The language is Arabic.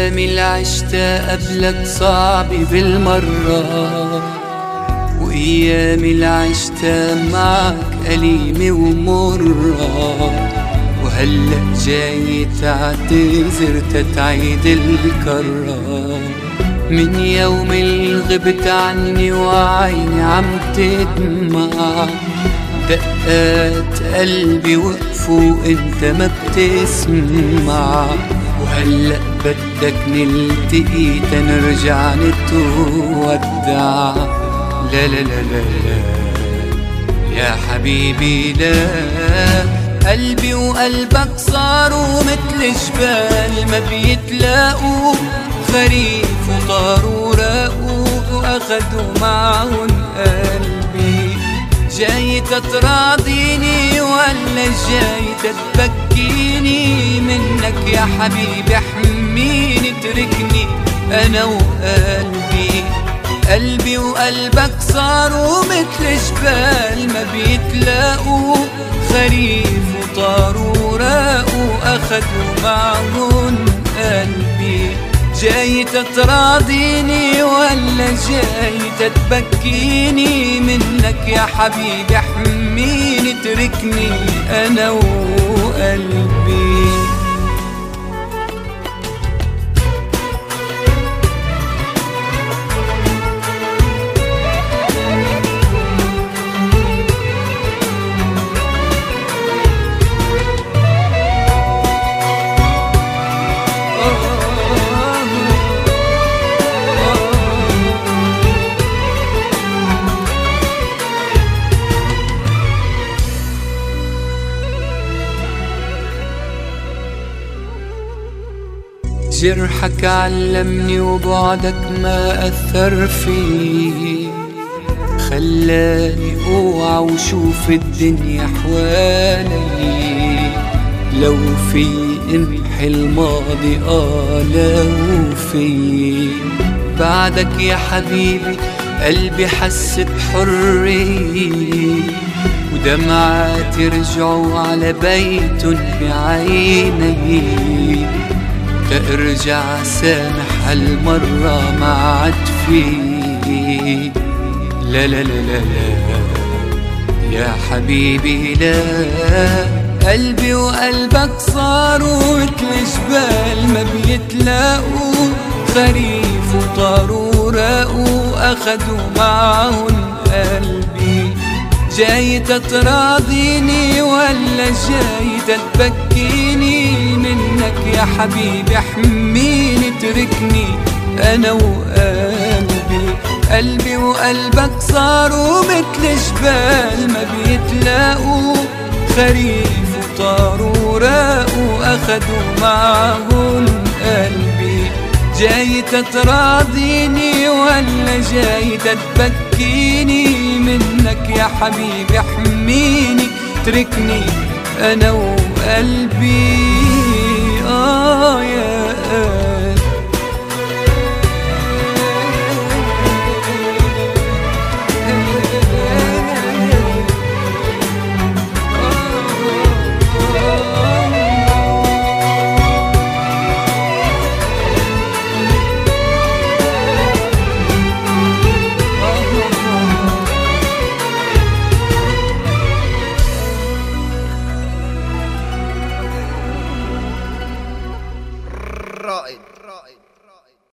أيامي اللي عشتها قبلك صعب بالمرة، وأيامي اللي عشتها معك أليمة ومرة، وهلأ جاي تعتذر تتعيد الكرة. من يوم اللي غبت عني وعيني عم تدمع، دقات قلبي وقفوا وانت ما بتسمع، وهلأ بدك نلتقي تنرجع نتودع. لا لا لا لا لا يا حبيبي لا، قلبي وقلبك صاروا مثل جبال ما بيتلاقوا، خريف وطاروا راقوا واخدوا معهم قلبي. جاي تتراضيني ولا جاي تتبكيني؟ منك يا حبيبي حميني اتركني انا وقلبي. قلبي وقلبك صاروا مثل جبال ما بيتلاقوا، خريف وطاروا راقوا اخدوا معهم قلبي. جاي تتراضيني ولا جاي تتبكيني؟ منك يا حبيبي حميني اتركني انا وقلبي. جرحك علمني وبعدك ما أثر فيه، خلاني أوعى وشوف الدنيا حوالي. لو في امحي الماضي لو في بعدك يا حبيبي قلبي حس بحرية، ودمعاتي رجعوا على بيت بعيني. ترجع سامح هالمرة ما عاد في. لا لا لا لا لا يا حبيبي لا، قلبي وقلبك صاروا مثل جبال ما بيتلاقوا، خريف وطاروا راقوا اخدوا معهم قلبي. جاي تتراضيني ولا جاي تتبكيني؟ منك يا حبيبي حميني اتركني انا وقلبي. قلبي وقلبك صاروا مثل جبال ما بيتلاقوا، خريف وطاروا راقوا اخدوا معهم قلبي. جاي تتراضيني ولا جاي تتبكيني؟ منك يا حبيبي حميني اتركني انا وقلبي. يا